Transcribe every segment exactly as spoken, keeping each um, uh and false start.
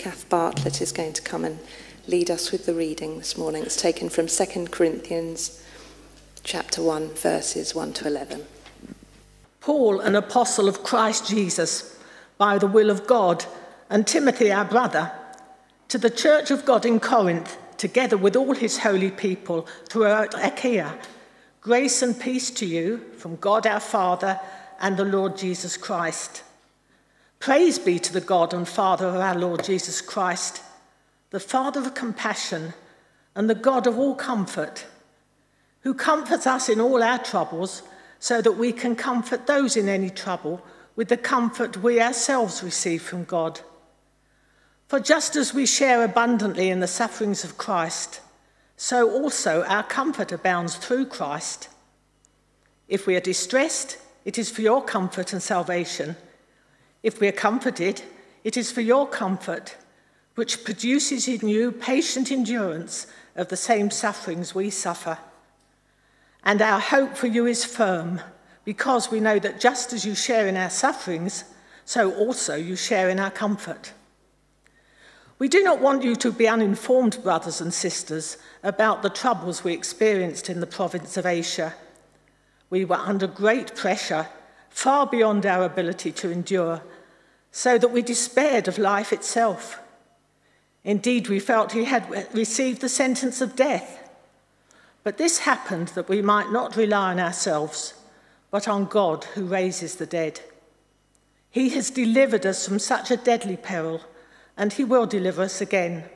Kath Bartlett is going to come and lead us with the reading this morning. It's taken from Second Corinthians chapter one, verses one to eleven. Paul, an apostle of Christ Jesus, by the will of God, and Timothy, our brother, to the church of God in Corinth, together with all his holy people throughout Achaia, grace and peace to you from God our Father and the Lord Jesus Christ. Praise be to the God and Father of our Lord Jesus Christ, the Father of compassion and the God of all comfort, who comforts us in all our troubles, so that we can comfort those in any trouble with the comfort we ourselves receive from God. For just as we share abundantly in the sufferings of Christ, so also our comfort abounds through Christ. If we are distressed, it is for your comfort and salvation. If we are comforted, it is for your comfort, which produces in you patient endurance of the same sufferings we suffer. And our hope for you is firm, because we know that just as you share in our sufferings, so also you share in our comfort. We do not want you to be uninformed, brothers and sisters, about the troubles we experienced in the province of Asia. We were under great pressure, far beyond our ability to endure, so that we despaired of life itself. Indeed, we felt he had received the sentence of death. But this happened that we might not rely on ourselves, but on God who raises the dead. He has delivered us from such a deadly peril, and he will deliver us again.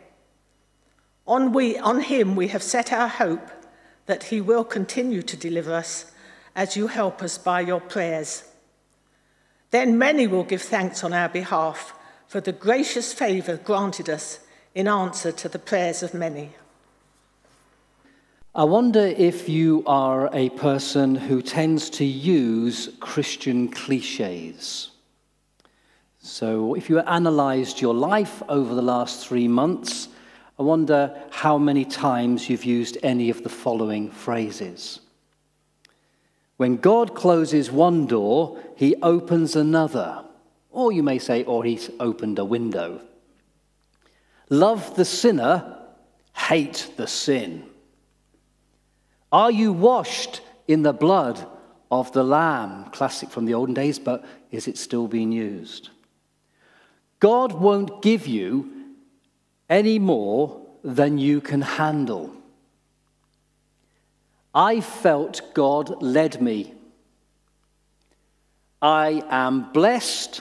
On, we, on him we have set our hope that he will continue to deliver us as you help us by your prayers. Then many will give thanks on our behalf for the gracious favour granted us in answer to the prayers of many. I wonder if you are a person who tends to use Christian cliches. So if you analysed your life over the last three months, I wonder how many times you've used any of the following phrases. When God closes one door, he opens another. Or you may say, or he's opened a window. Love the sinner, hate the sin. Are you washed in the blood of the Lamb? Classic from the olden days, but is it still being used? God won't give you any more than you can handle. I felt God led me. I am blessed.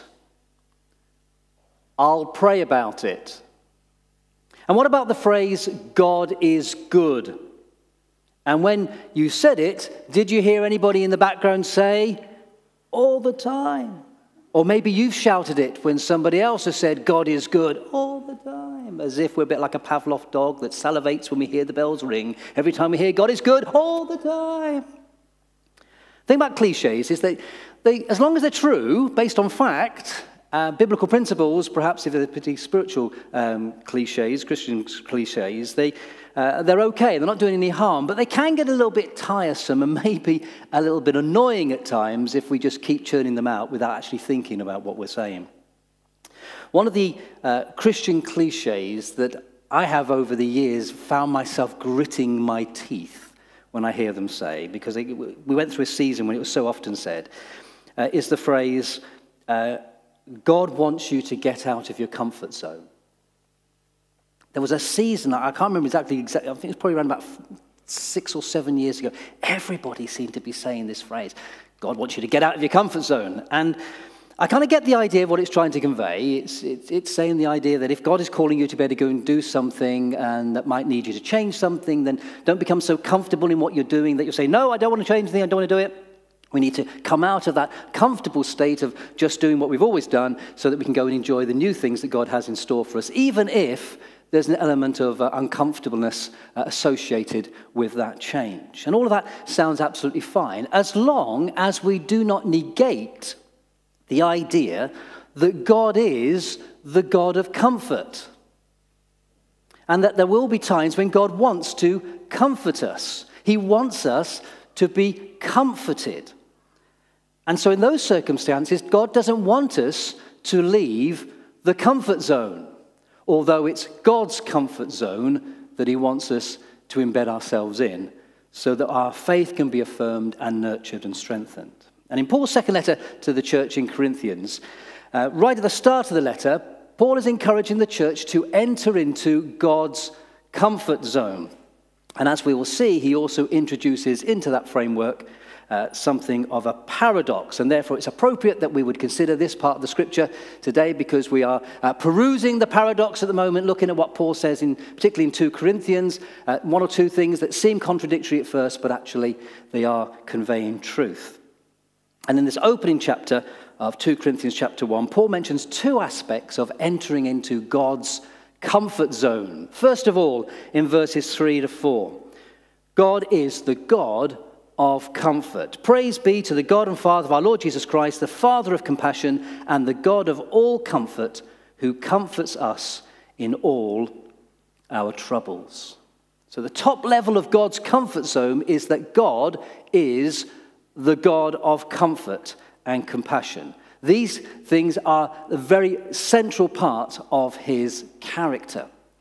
I'll pray about it. And what about the phrase, God is good? And when you said it, did you hear anybody in the background say, all the time? Or maybe you've shouted it when somebody else has said, God is good, all the time. As if we're a bit like a Pavlov dog that salivates when we hear the bells ring. Every time we hear God is good, all the time. The thing about cliches is that they, as long as they're true, based on fact, uh, biblical principles, perhaps if they're pretty spiritual um, cliches, Christian cliches, they... Uh, they're okay, they're not doing any harm, but they can get a little bit tiresome and maybe a little bit annoying at times if we just keep churning them out without actually thinking about what we're saying. One of the uh, Christian cliches that I have over the years found myself gritting my teeth when I hear them say, because they, we went through a season when it was so often said, uh, is the phrase, uh, God wants you to get out of your comfort zone. There was a season, I can't remember exactly, exactly, I think it's probably around about six or seven years ago, everybody seemed to be saying this phrase, God wants you to get out of your comfort zone. And I kind of get the idea of what it's trying to convey. It's, it's, it's saying the idea that if God is calling you to be able to go and do something and that might need you to change something, then don't become so comfortable in what you're doing that you'll say, no, I don't want to change anything, I don't want to do it. We need to come out of that comfortable state of just doing what we've always done so that we can go and enjoy the new things that God has in store for us, even if there's an element of uh, uncomfortableness uh, associated with that change. And all of that sounds absolutely fine, as long as we do not negate the idea that God is the God of comfort. And that there will be times when God wants to comfort us. He wants us to be comforted. And so in those circumstances, God doesn't want us to leave the comfort zone, although it's God's comfort zone that he wants us to embed ourselves in so that our faith can be affirmed and nurtured and strengthened. And in Paul's second letter to the church in Corinthians, uh, right at the start of the letter, Paul is encouraging the church to enter into God's comfort zone. And as we will see, he also introduces into that framework uh, something of a paradox. And therefore, it's appropriate that we would consider this part of the scripture today, because we are uh, perusing the paradox at the moment, looking at what Paul says, in particularly in Second Corinthians, uh, one or two things that seem contradictory at first, but actually they are conveying truth. And in this opening chapter of Second Corinthians chapter one, Paul mentions two aspects of entering into God's comfort zone. First of all, in verses three to four, God is the God of comfort. Praise be to the God and Father of our Lord Jesus Christ, the Father of compassion and the God of all comfort, who comforts us in all our troubles. So the top level of God's comfort zone is that God is the God of comfort and compassion. These things are a very central part of his character.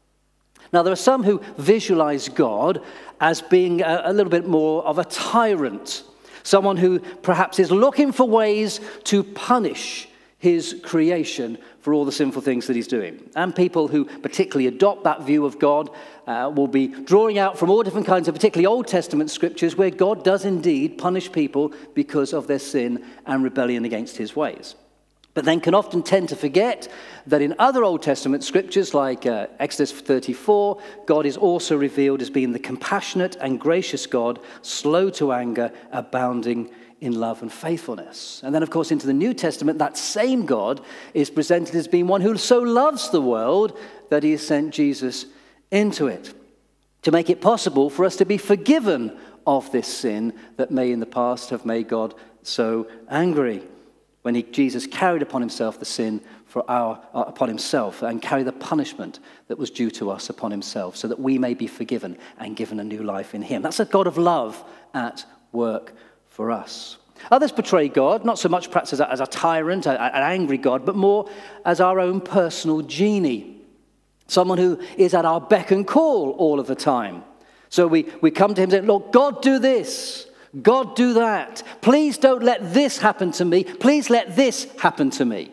Now, there are some who visualize God as being a, a little bit more of a tyrant, someone who perhaps is looking for ways to punish his creation for all the sinful things that he's doing. And people who particularly adopt that view of God uh, will be drawing out from all different kinds of particularly Old Testament scriptures where God does indeed punish people because of their sin and rebellion against his ways. But then can often tend to forget that in other Old Testament scriptures like uh, Exodus thirty-four, God is also revealed as being the compassionate and gracious God, slow to anger, abounding in love and faithfulness. And then, of course, into the New Testament, that same God is presented as being one who so loves the world that he has sent Jesus into it to make it possible for us to be forgiven of this sin that may in the past have made God so angry, when he, Jesus carried upon himself the sin for our uh, upon himself and carried the punishment that was due to us upon himself, so that we may be forgiven and given a new life in him. That's a God of love at work for us. Others portray God not so much perhaps as a, as a tyrant, a, an angry God, but more as our own personal genie, someone who is at our beck and call all of the time. So we, we come to him and say, Lord, God, do this. God, do that. Please don't let this happen to me. Please let this happen to me.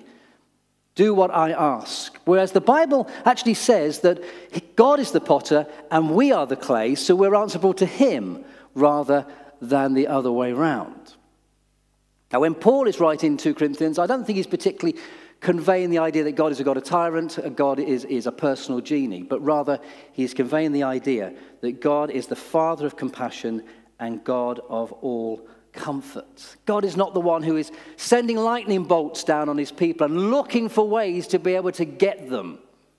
Do what I ask. Whereas the Bible actually says that God is the potter and we are the clay, so we're answerable to him rather than the other way round. Now, when Paul is writing to Corinthians, I don't think he's particularly conveying the idea that God is a God of tyrant, God is, is a personal genie, but rather he's conveying the idea that God is the Father of compassion and God of all comfort. God is not the one who is sending lightning bolts down on his people and looking for ways to be able to get them.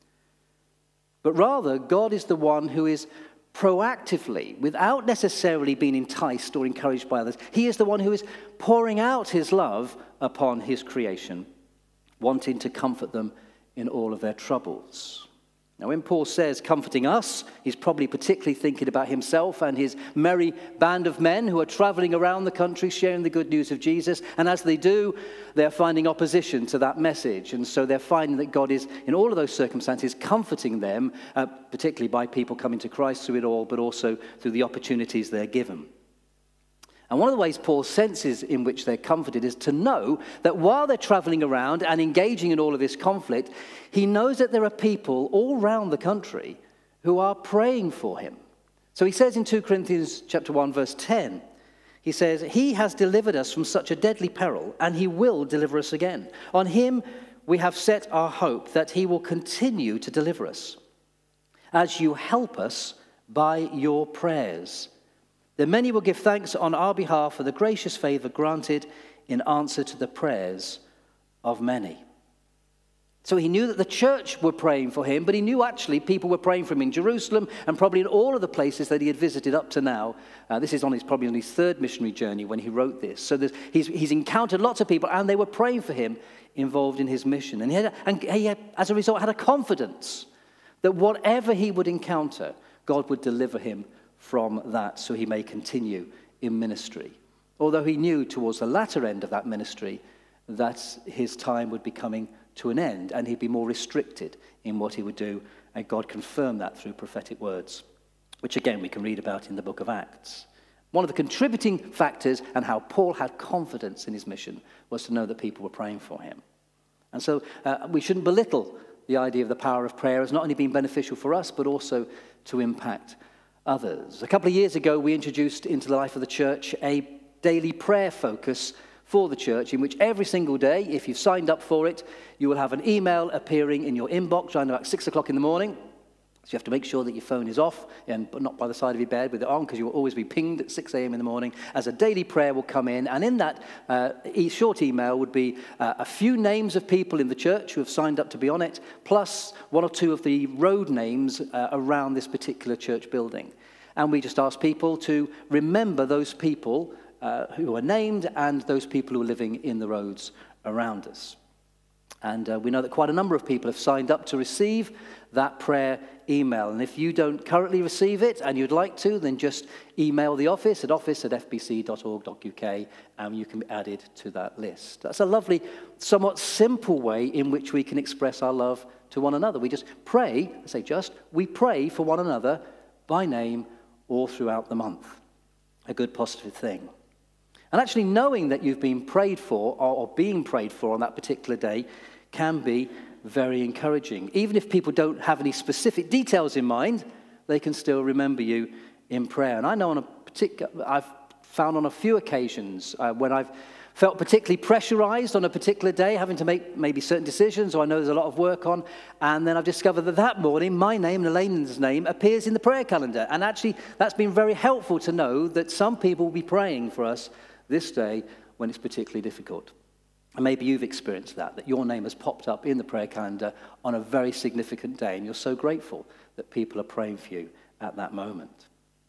But rather, God is the one who is proactively, without necessarily being enticed or encouraged by others, he is the one who is pouring out his love upon his creation, wanting to comfort them in all of their troubles. Now, when Paul says comforting us, he's probably particularly thinking about himself and his merry band of men who are traveling around the country sharing the good news of Jesus. And as they do, they're finding opposition to that message. And so they're finding that God is, in all of those circumstances, comforting them, uh, particularly by people coming to Christ through it all, but also through the opportunities they're given. And one of the ways Paul's senses in which they're comforted is to know that while they're traveling around and engaging in all of this conflict, he knows that there are people all around the country who are praying for him. So he says in Second Corinthians chapter one, verse ten, he says, he has delivered us from such a deadly peril, and he will deliver us again. On him we have set our hope that he will continue to deliver us, as you help us by your prayers. Then many will give thanks on our behalf for the gracious favor granted in answer to the prayers of many. So he knew that the church were praying for him, but he knew actually people were praying for him in Jerusalem and probably in all of the places that he had visited up to now. Uh, this is on his probably on his third missionary journey when he wrote this. So he's, he's encountered lots of people, and they were praying for him involved in his mission. And he, had, and he had, as a result, had a confidence that whatever he would encounter, God would deliver him from that, so he may continue in ministry. Although he knew towards the latter end of that ministry that his time would be coming to an end, and he'd be more restricted in what he would do, and God confirmed that through prophetic words, which again we can read about in the book of Acts. One of the contributing factors and how Paul had confidence in his mission was to know that people were praying for him. And so uh, we shouldn't belittle the idea of the power of prayer as not only being beneficial for us, but also to impact others. A couple of years ago, we introduced into the life of the church a daily prayer focus for the church, in which every single day, if you've signed up for it, you will have an email appearing in your inbox around about six o'clock in the morning. So you have to make sure that your phone is off, and but not by the side of your bed with it on, because you will always be pinged at six a.m. in the morning as a daily prayer will come in. And in that uh, e- short email would be uh, a few names of people in the church who have signed up to be on it, plus one or two of the road names uh, around this particular church building. And we just ask people to remember those people uh, who are named and those people who are living in the roads around us. And uh, we know that quite a number of people have signed up to receive that prayer email. And if you don't currently receive it and you'd like to, then just email the office at office at f b c dot org dot u k and you can be added to that list. That's a lovely, somewhat simple way in which we can express our love to one another. We just pray, I say just, we pray for one another by name all throughout the month. A good positive thing. And actually knowing that you've been prayed for or, or being prayed for on that particular day can be very encouraging. Even if people don't have any specific details in mind, they can still remember you in prayer. And I know on a particular, I've found on a few occasions uh, when I've felt particularly pressurized on a particular day, having to make maybe certain decisions, or I know there's a lot of work on, and then I've discovered that that morning my name and Elaine's name appears in the prayer calendar. And actually that's been very helpful to know that some people will be praying for us this day when it's particularly difficult. And maybe you've experienced that, that your name has popped up in the prayer calendar on a very significant day, and you're so grateful that people are praying for you at that moment.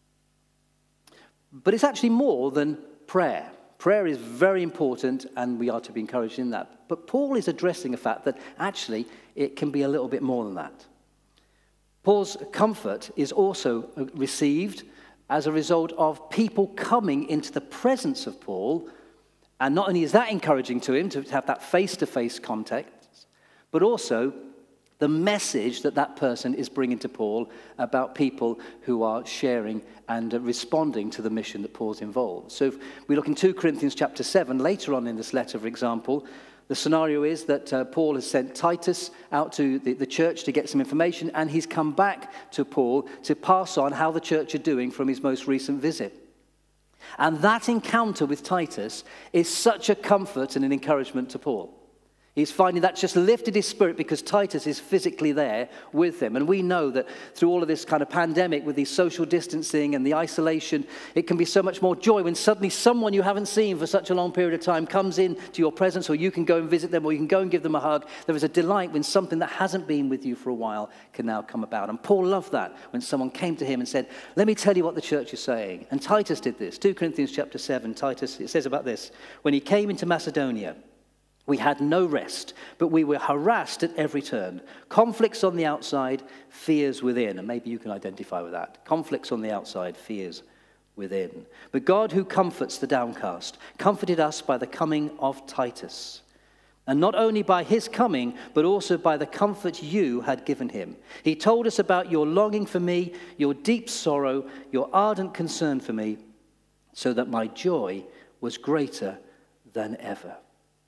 But it's actually more than prayer. Prayer is very important, and we are to be encouraged in that. But Paul is addressing the fact that actually it can be a little bit more than that. Paul's comfort is also received as a result of people coming into the presence of Paul. And not only is that encouraging to him to have that face-to-face contact, but also the message that that person is bringing to Paul about people who are sharing and responding to the mission that Paul's involved. So if we look in Second Corinthians chapter seven, later on in this letter, for example, the scenario is that uh, Paul has sent Titus out to the, the church to get some information, and he's come back to Paul to pass on how the church are doing from his most recent visit. And that encounter with Titus is such a comfort and an encouragement to Paul. He's finding that just lifted his spirit because Titus is physically there with him. And we know that through all of this kind of pandemic with the social distancing and the isolation, it can be so much more joy when suddenly someone you haven't seen for such a long period of time comes into your presence, or you can go and visit them, or you can go and give them a hug. There is a delight when something that hasn't been with you for a while can now come about. And Paul loved that when someone came to him and said, let me tell you what the church is saying. And Titus did this. Second Corinthians chapter seven, Titus, it says about this, when he came into Macedonia, we had no rest, but we were harassed at every turn. Conflicts on the outside, fears within. And maybe you can identify with that. Conflicts on the outside, fears within. But God, who comforts the downcast, comforted us by the coming of Titus. And not only by his coming, but also by the comfort you had given him. He told us about your longing for me, your deep sorrow, your ardent concern for me, so that my joy was greater than ever.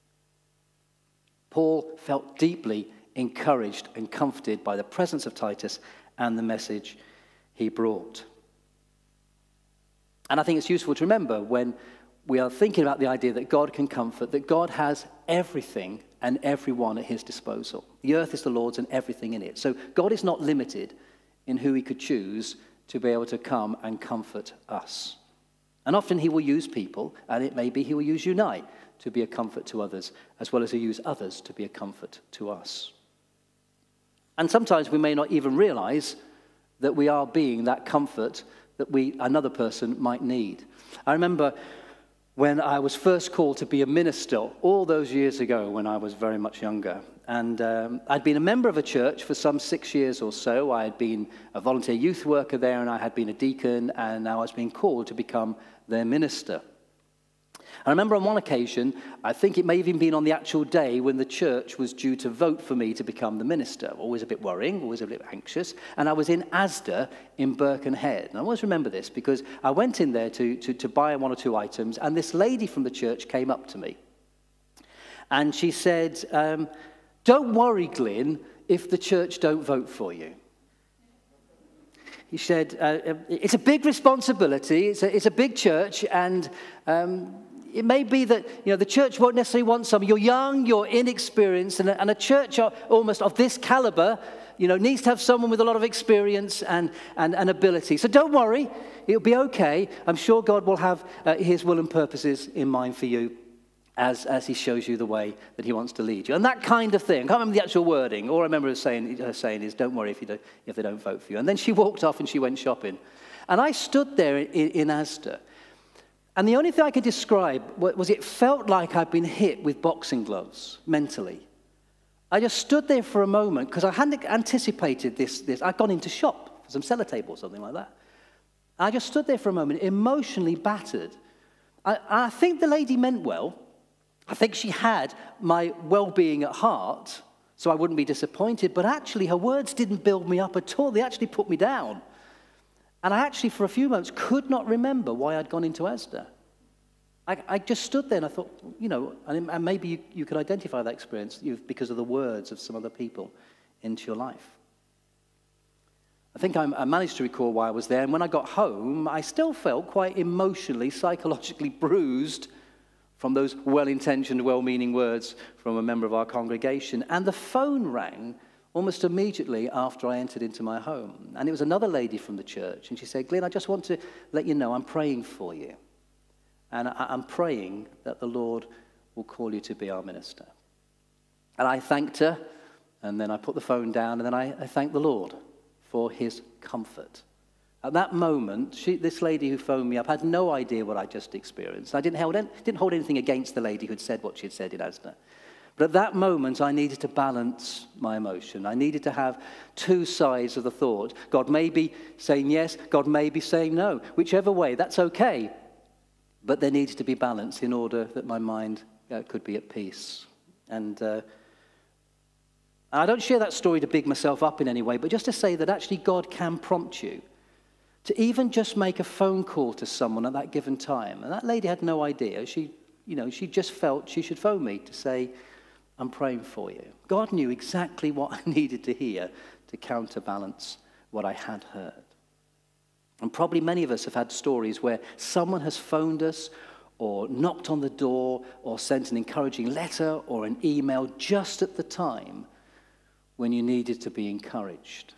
Paul felt deeply encouraged and comforted by the presence of Titus and the message he brought. And I think it's useful to remember when we are thinking about the idea that God can comfort, that God has everything and everyone at his disposal. The earth is the Lord's and everything in it. So God is not limited in who he could choose to be able to come and comfort us. And often he will use people, and it may be he will use you and I to be a comfort to others, as well as he use others to be a comfort to us. And sometimes we may not even realize that we are being that comfort that we another person might need. I remember when I was first called to be a minister all those years ago when I was very much younger. And um, I'd been a member of a church for some six years or so. I had been a volunteer youth worker there, and I had been a deacon, and now I was being called to become their minister. I remember on one occasion, I think it may have even been on the actual day when the church was due to vote for me to become the minister. Always a bit worrying, always a bit anxious. And I was in Asda in Birkenhead. And I always remember this because I went in there to, to, to buy one or two items, and this lady from the church came up to me. And she said, um, don't worry, Glyn, if the church don't vote for you. He said, uh, it's a big responsibility, it's a, it's a big church, and um, it may be that you know the church won't necessarily want some. You're young, you're inexperienced, and a, and a church almost of this caliber, you know, needs to have someone with a lot of experience and, and, and ability. So don't worry, it'll be okay. I'm sure God will have uh, his will and purposes in mind for you as, as he shows you the way that he wants to lead you. And that kind of thing. I can't remember the actual wording. All I remember her saying, her saying is, don't worry if, you don't, if they don't vote for you. And then she walked off and she went shopping. And I stood there in, in Asda. And the only thing I could describe was it felt like I'd been hit with boxing gloves, mentally. I just stood there for a moment because I hadn't anticipated this, this. I'd gone in to shop for some sellotape or something like that. I just stood there for a moment, emotionally battered. I, I think the lady meant well. I think she had my well-being at heart, so I wouldn't be disappointed. But actually, her words didn't build me up at all. They actually put me down. And I actually, for a few moments, could not remember why I'd gone into Asda. I, I just stood there and I thought, you know, and, and maybe you, you could identify that experience because of the words of some other people into your life. I think I, I managed to recall why I was there. And when I got home, I still felt quite emotionally, psychologically bruised from those well-intentioned, well-meaning words from a member of our congregation. And the phone rang almost immediately after I entered into my home. And it was another lady from the church. And she said, Glyn, I just want to let you know I'm praying for you. And I, I'm praying that the Lord will call you to be our minister. And I thanked her, and then I put the phone down, and then I, I thanked the Lord for his comfort. At that moment, she, this lady who phoned me up had no idea what I just experienced. I didn't hold, didn't hold anything against the lady who had said what she had said in Asda. But at that moment, I needed to balance my emotion. I needed to have two sides of the thought. God may be saying yes, God may be saying no. Whichever way, that's okay. But there needs to be balance in order that my mind uh, could be at peace. And uh, I don't share that story to big myself up in any way, but just to say that actually God can prompt you to even just make a phone call to someone at that given time. And that lady had no idea. She, you know, she just felt she should phone me to say, I'm praying for you. God knew exactly what I needed to hear to counterbalance what I had heard. And probably many of us have had stories where someone has phoned us or knocked on the door or sent an encouraging letter or an email just at the time when you needed to be encouraged.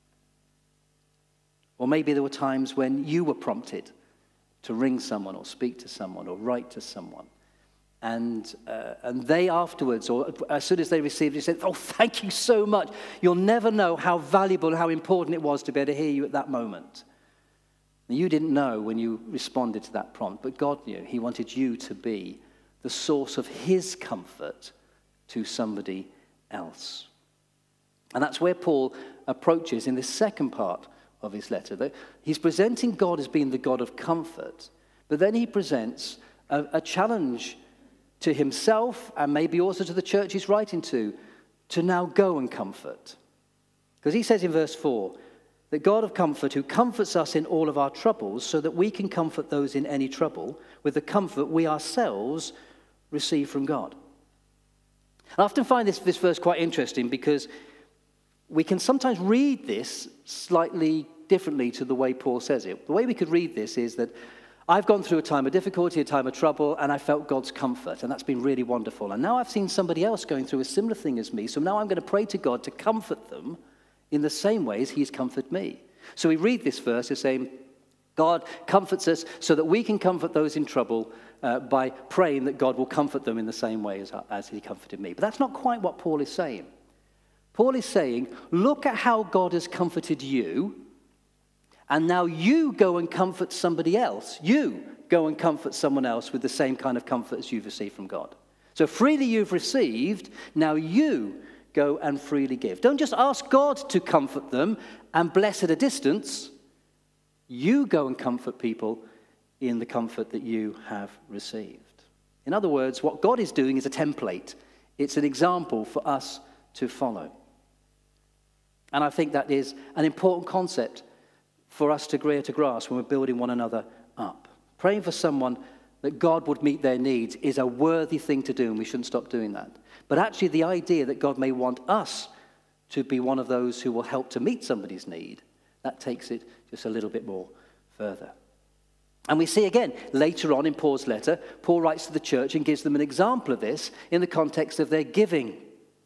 Or maybe there were times when you were prompted to ring someone or speak to someone or write to someone. And uh, and they afterwards, or as soon as they received it, said, oh, thank you so much. You'll never know how valuable and how important it was to be able to hear you at that moment. And you didn't know when you responded to that prompt, but God knew. He wanted you to be the source of his comfort to somebody else. And that's where Paul approaches in this second part of his letter. That he's presenting God as being the God of comfort, but then he presents a, a challenge to himself and maybe also to the church he's writing to, to now go and comfort. Because he says in verse four, the God of comfort who comforts us in all of our troubles so that we can comfort those in any trouble with the comfort we ourselves receive from God. I often find this, this verse quite interesting because we can sometimes read this slightly differently to the way Paul says it. The way we could read this is that I've gone through a time of difficulty, a time of trouble, and I felt God's comfort, and that's been really wonderful. And now I've seen somebody else going through a similar thing as me, so now I'm going to pray to God to comfort them in the same way as he's comforted me. So we read this verse as saying, God comforts us so that we can comfort those in trouble uh, by praying that God will comfort them in the same way as, as he comforted me. But that's not quite what Paul is saying. Paul is saying, look at how God has comforted you, and now you go and comfort somebody else. You go and comfort someone else with the same kind of comfort as you've received from God. So freely you've received, now you go and freely give. Don't just ask God to comfort them and bless at a distance. You go and comfort people in the comfort that you have received. In other words, what God is doing is a template. It's an example for us to follow. And I think that is an important concept for us to agree to grasp when we're building one another up. Praying for someone that God would meet their needs is a worthy thing to do, and we shouldn't stop doing that. But actually the idea that God may want us to be one of those who will help to meet somebody's need, that takes it just a little bit more further. And we see again, later on in Paul's letter, Paul writes to the church and gives them an example of this in the context of their giving.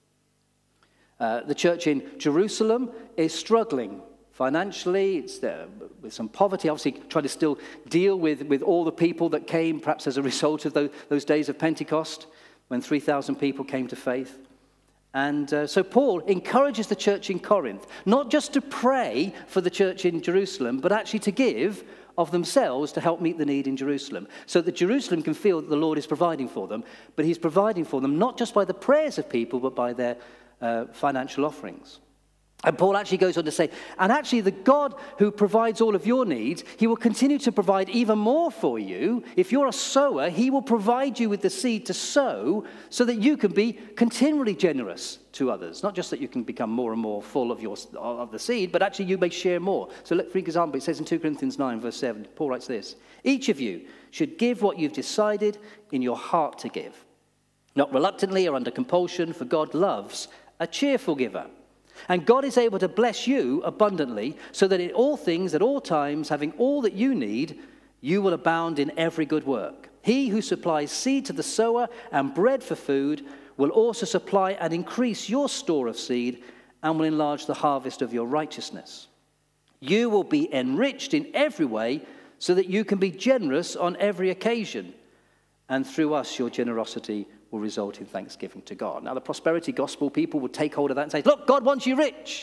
Uh, the church in Jerusalem is struggling financially. It's there with some poverty, obviously trying to still deal with, with all the people that came, perhaps as a result of those, those days of Pentecost, when three thousand people came to faith. And uh, so Paul encourages the church in Corinth, not just to pray for the church in Jerusalem, but actually to give of themselves to help meet the need in Jerusalem, so that Jerusalem can feel that the Lord is providing for them, but he's providing for them not just by the prayers of people, but by their uh, financial offerings. And Paul actually goes on to say, and actually the God who provides all of your needs, he will continue to provide even more for you. If you're a sower, he will provide you with the seed to sow so that you can be continually generous to others. Not just that you can become more and more full of, your, of the seed, but actually you may share more. So look, for example, it says in Second Corinthians nine, verse seven, Paul writes this: each of you should give what you've decided in your heart to give, not reluctantly or under compulsion, for God loves a cheerful giver. And God is able to bless you abundantly, so that in all things, at all times, having all that you need, you will abound in every good work. He who supplies seed to the sower and bread for food will also supply and increase your store of seed and will enlarge the harvest of your righteousness. You will be enriched in every way so that you can be generous on every occasion. And through us, your generosity will result in thanksgiving to God. Now, the prosperity gospel people would take hold of that and say, look, God wants you rich.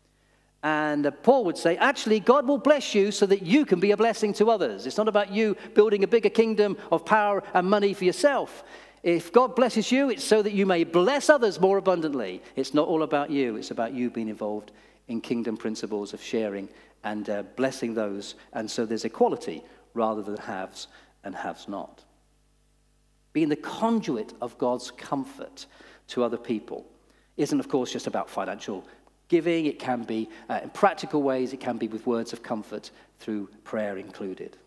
And uh, Paul would say, actually, God will bless you so that you can be a blessing to others. It's not about you building a bigger kingdom of power and money for yourself. If God blesses you, it's so that you may bless others more abundantly. It's not all about you. It's about you being involved in kingdom principles of sharing and uh, blessing those. And so there's equality rather than haves and haves not. Being the conduit of God's comfort to other people isn't, of course, just about financial giving. It can be uh, in practical ways. It can be with words of comfort through prayer included.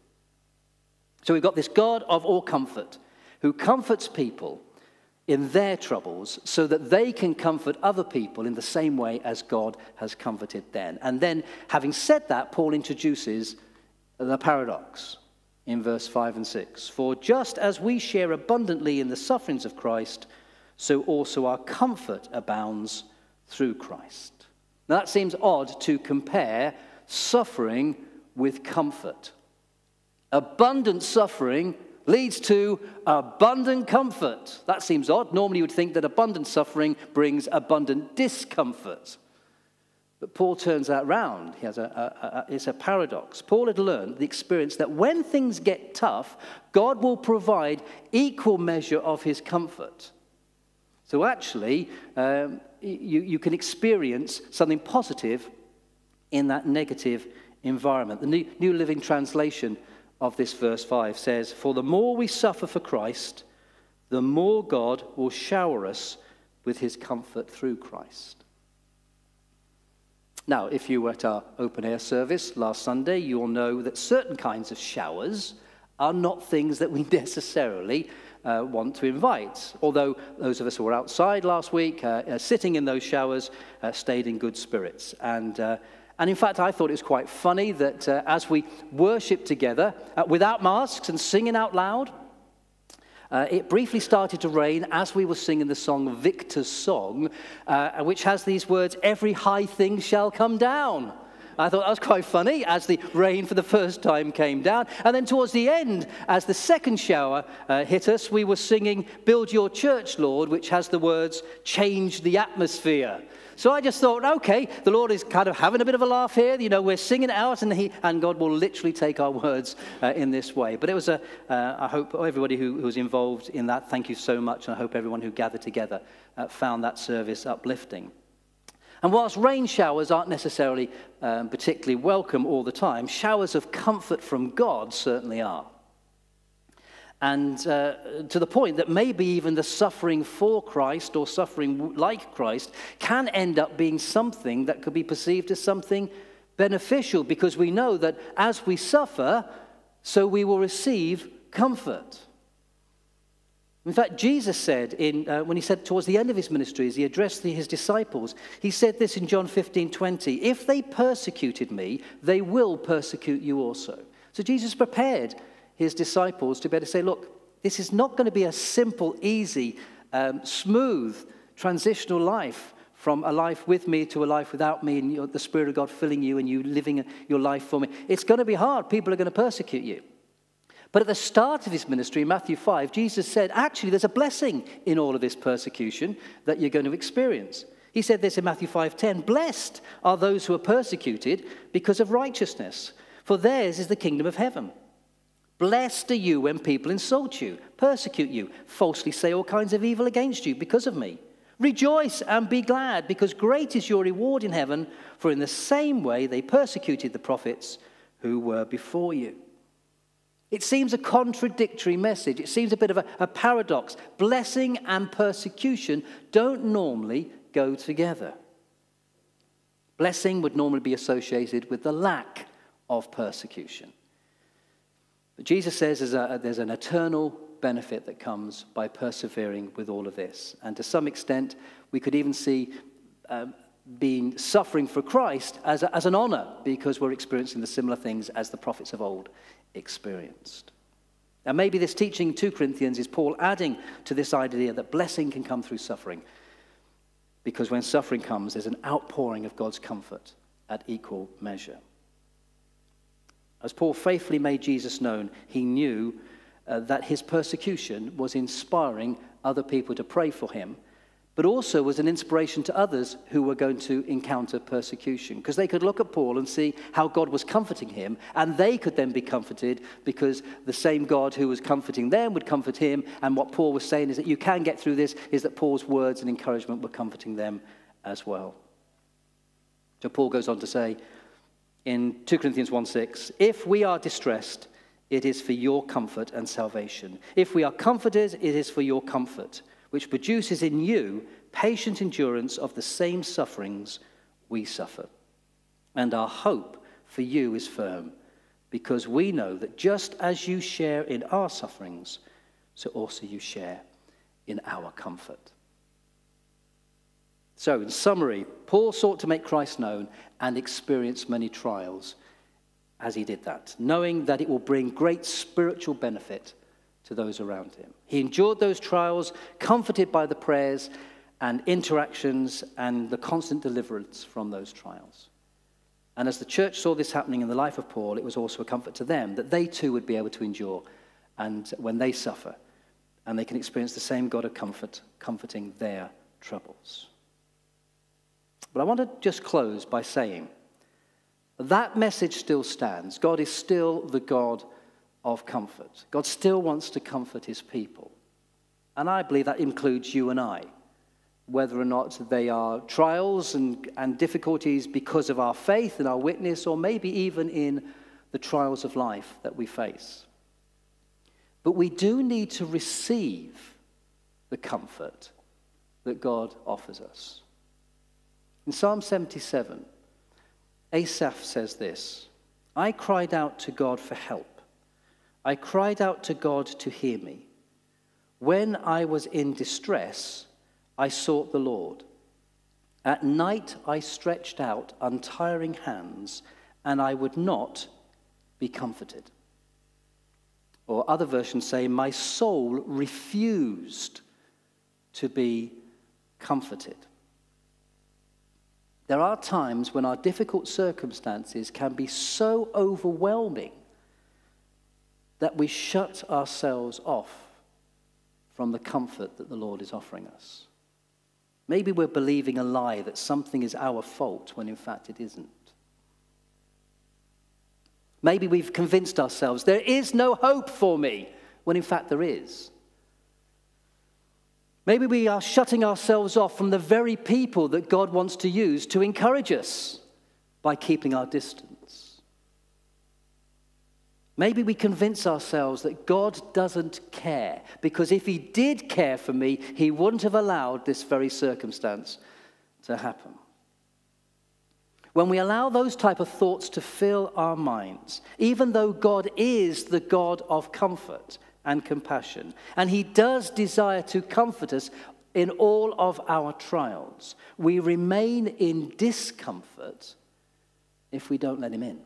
So we've got this God of all comfort who comforts people in their troubles so that they can comfort other people in the same way as God has comforted them. And then, having said that, Paul introduces the paradox in verse five and six. For just as we share abundantly in the sufferings of Christ, so also our comfort abounds through Christ. Now that seems odd to compare suffering with comfort. Abundant suffering leads to abundant comfort. That seems odd. Normally you would think that abundant suffering brings abundant discomfort. But Paul turns that round. He has a, a, a, it's a paradox. Paul had learned the experience that when things get tough, God will provide equal measure of his comfort. So actually, um, you, you can experience something positive in that negative environment. The New, New Living Translation of this verse five says, for the more we suffer for Christ, the more God will shower us with his comfort through Christ. Now, if you were at our open-air service last Sunday, you'll know that certain kinds of showers are not things that we necessarily uh, want to invite. Although those of us who were outside last week, uh, uh, sitting in those showers, uh, stayed in good spirits. And, uh, and in fact, I thought it was quite funny that uh, as we worship together, uh, without masks and singing out loud, Uh, it briefly started to rain as we were singing the song Victor's Song, uh, which has these words, every high thing shall come down. I thought that was quite funny as the rain for the first time came down. And then towards the end, as the second shower uh, hit us, we were singing Build Your Church, Lord, which has the words, change the atmosphere. So I just thought, okay, the Lord is kind of having a bit of a laugh here. You know, we're singing it out, and he and God will literally take our words uh, in this way. But it was a, uh, I hope everybody who, who was involved in that, thank you so much. And I hope everyone who gathered together uh, found that service uplifting. And whilst rain showers aren't necessarily um, particularly welcome all the time, showers of comfort from God certainly are. And uh, to the point that maybe even the suffering for Christ or suffering like Christ can end up being something that could be perceived as something beneficial, because we know that as we suffer, so we will receive comfort. In fact, Jesus said, in, uh, when he said towards the end of his ministry, as he addressed the, his disciples, he said this in John fifteen twenty, "If they persecuted me, they will persecute you also." So Jesus prepared his disciples to be able to say, look, this is not going to be a simple, easy, um, smooth, transitional life from a life with me to a life without me, and you know, the Spirit of God filling you and you living your life for me. It's going to be hard. People are going to persecute you. But at the start of his ministry, in Matthew five, Jesus said, actually, there's a blessing in all of this persecution that you're going to experience. He said this in Matthew five ten, "Blessed are those who are persecuted because of righteousness, for theirs is the kingdom of heaven. Blessed are you when people insult you, persecute you, falsely say all kinds of evil against you because of me. Rejoice and be glad, because great is your reward in heaven, for in the same way they persecuted the prophets who were before you." It seems a contradictory message. It seems a bit of a, a paradox. Blessing and persecution don't normally go together. Blessing would normally be associated with the lack of persecution. But Jesus says there's, a, there's an eternal benefit that comes by persevering with all of this. And to some extent, we could even see um, being suffering for Christ as, a, as an honor, because we're experiencing the similar things as the prophets of old experienced. And maybe this teaching in Second Corinthians is Paul adding to this idea that blessing can come through suffering, because when suffering comes, there's an outpouring of God's comfort at equal measure. As Paul faithfully made Jesus known, he knew uh, that his persecution was inspiring other people to pray for him, but also was an inspiration to others who were going to encounter persecution, because they could look at Paul and see how God was comforting him, and they could then be comforted because the same God who was comforting them would comfort him. And what Paul was saying is that you can get through this, is that Paul's words and encouragement were comforting them as well. So Paul goes on to say, in Second Corinthians one six, "If we are distressed, it is for your comfort and salvation. If we are comforted, it is for your comfort, which produces in you patient endurance of the same sufferings we suffer. And our hope for you is firm, because we know that just as you share in our sufferings, so also you share in our comfort." So, in summary, Paul sought to make Christ known and experienced many trials as he did that, knowing that it will bring great spiritual benefit to those around him. He endured those trials, comforted by the prayers and interactions and the constant deliverance from those trials. And as the church saw this happening in the life of Paul, it was also a comfort to them that they too would be able to endure, and when they suffer, and they can experience the same God of comfort comforting their troubles. But I want to just close by saying that message still stands. God is still the God of comfort. God still wants to comfort his people. And I believe that includes you and I, whether or not they are trials and, and difficulties because of our faith and our witness, or maybe even in the trials of life that we face. But we do need to receive the comfort that God offers us. In Psalm seventy-seven, Asaph says this, "I cried out to God for help. I cried out to God to hear me. When I was in distress, I sought the Lord. At night I stretched out untiring hands, and I would not be comforted." Or other versions say, "My soul refused to be comforted." There are times when our difficult circumstances can be so overwhelming that we shut ourselves off from the comfort that the Lord is offering us. Maybe we're believing a lie that something is our fault when in fact it isn't. Maybe we've convinced ourselves there is no hope for me when in fact there is. Maybe we are shutting ourselves off from the very people that God wants to use to encourage us by keeping our distance. Maybe we convince ourselves that God doesn't care, because if he did care for me, he wouldn't have allowed this very circumstance to happen. When we allow those type of thoughts to fill our minds, even though God is the God of comfort and compassion, and he does desire to comfort us in all of our trials, we remain in discomfort if we don't let him in.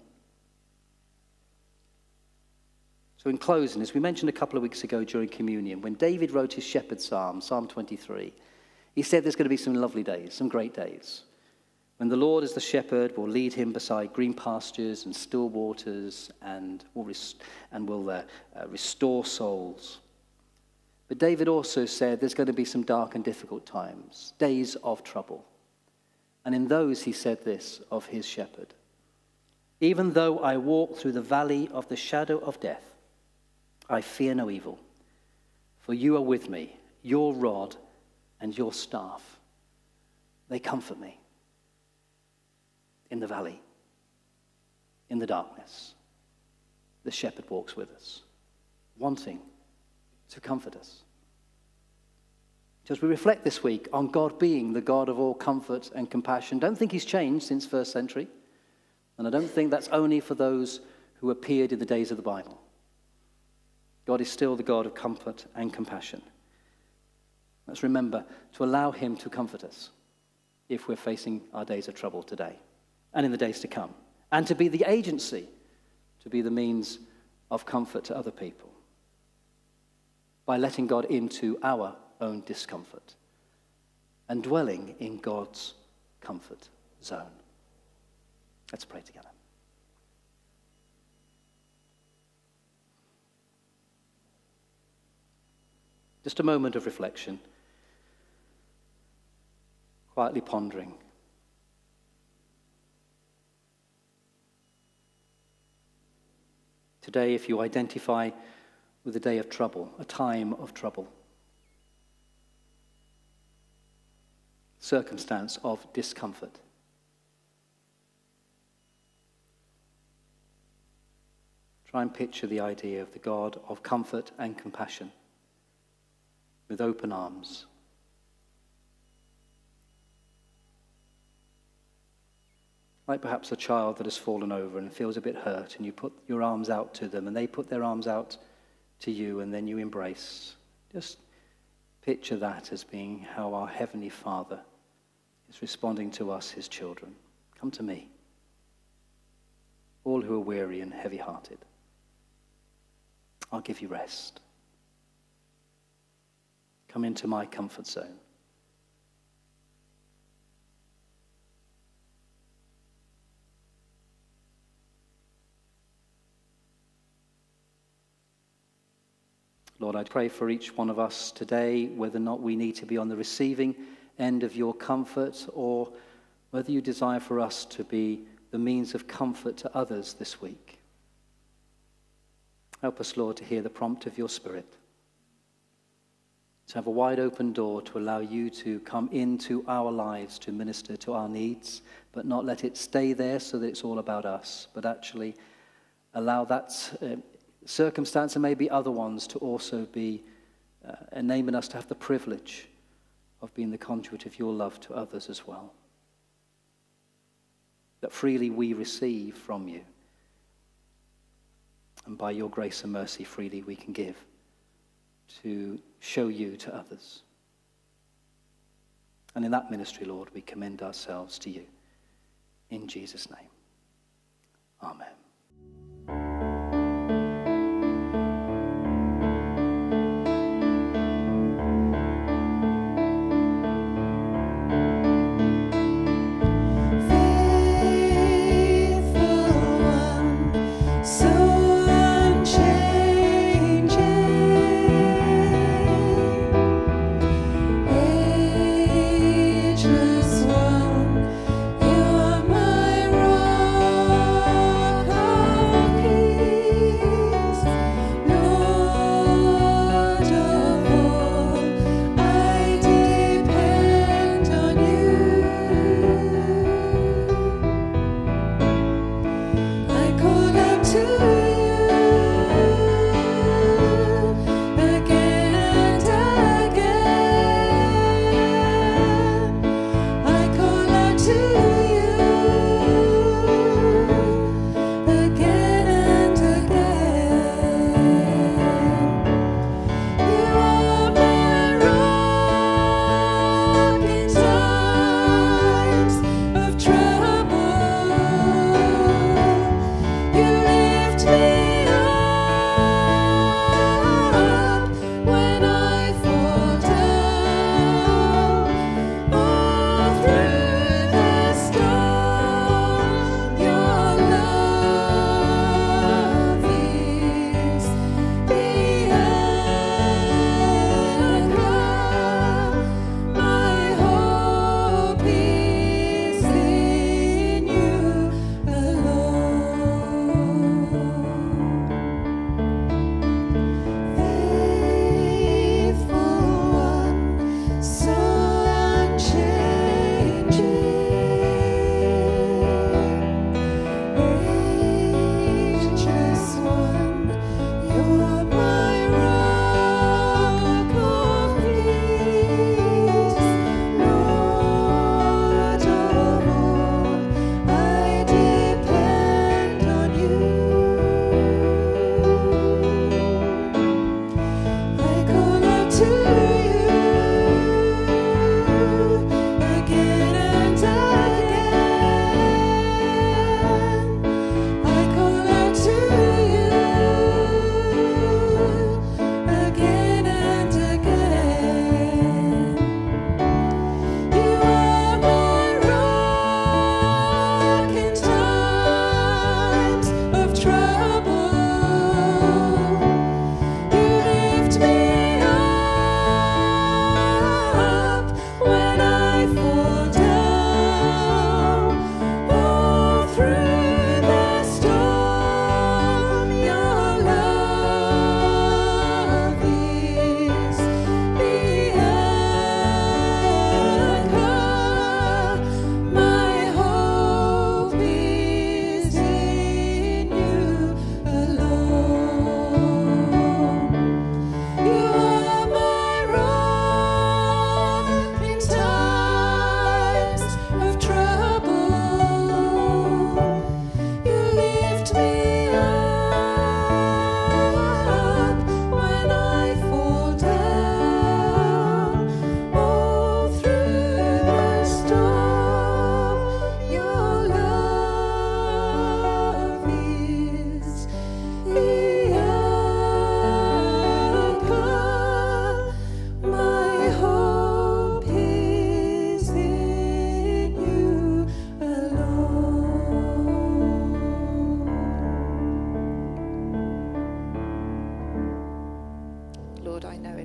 So in closing, as we mentioned a couple of weeks ago during communion, when David wrote his shepherd psalm, Psalm twenty-three, he said there's going to be some lovely days, some great days, when the Lord as the shepherd will lead him beside green pastures and still waters and will, rest- and will uh, uh, restore souls. But David also said there's going to be some dark and difficult times, days of trouble. And in those he said this of his shepherd: even though I walk through the valley of the shadow of death, I fear no evil, for you are with me, your rod and your staff, they comfort me. In the valley, in the darkness, the shepherd walks with us, wanting to comfort us. So as we reflect this week on God being the God of all comfort and compassion, don't think he's changed since first century, and I don't think that's only for those who appeared in the days of the Bible. God is still the God of comfort and compassion. Let's remember to allow him to comfort us if we're facing our days of trouble today and in the days to come, and to be the agency, to be the means of comfort to other people by letting God into our own discomfort and dwelling in God's comfort zone. Let's pray together. Just a moment of reflection, quietly pondering. Today, if you identify with a day of trouble, a time of trouble, circumstance of discomfort, try and picture the idea of the God of comfort and compassion with open arms. Like perhaps a child that has fallen over and feels a bit hurt, and you put your arms out to them and they put their arms out to you, and then you embrace. Just picture that as being how our Heavenly Father is responding to us, his children. Come to me, all who are weary and heavy-hearted. I'll give you rest. Come into my comfort zone. Lord, I pray for each one of us today, whether or not we need to be on the receiving end of your comfort, or whether you desire for us to be the means of comfort to others this week. Help us, Lord, to hear the prompt of your Spirit, to have a wide open door to allow you to come into our lives to minister to our needs, but not let it stay there so that it's all about us, but actually allow that uh, circumstance and maybe other ones to also be uh, enabling us to have the privilege of being the conduit of your love to others as well. That freely we receive from you, and by your grace and mercy freely we can give to show you to others. And in that ministry, Lord, we commend ourselves to you. In Jesus' name, amen. Ageless one, you are my rock.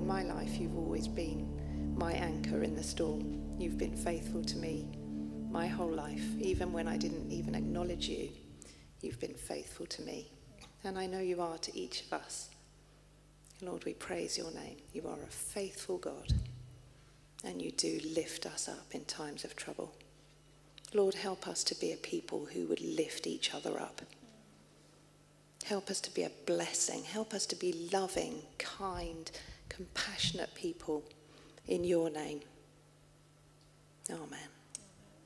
my life, you've always been my anchor in the storm. You've been faithful to me my whole life. Even when I didn't even acknowledge you, you've been faithful to me. And I know you are to each of us. Lord, we praise your name. You are a faithful God, and you do lift us up in times of trouble. Lord, help us to be a people who would lift each other up. Help us to be a blessing. Help us to be loving, kind, compassionate people in your name. Amen.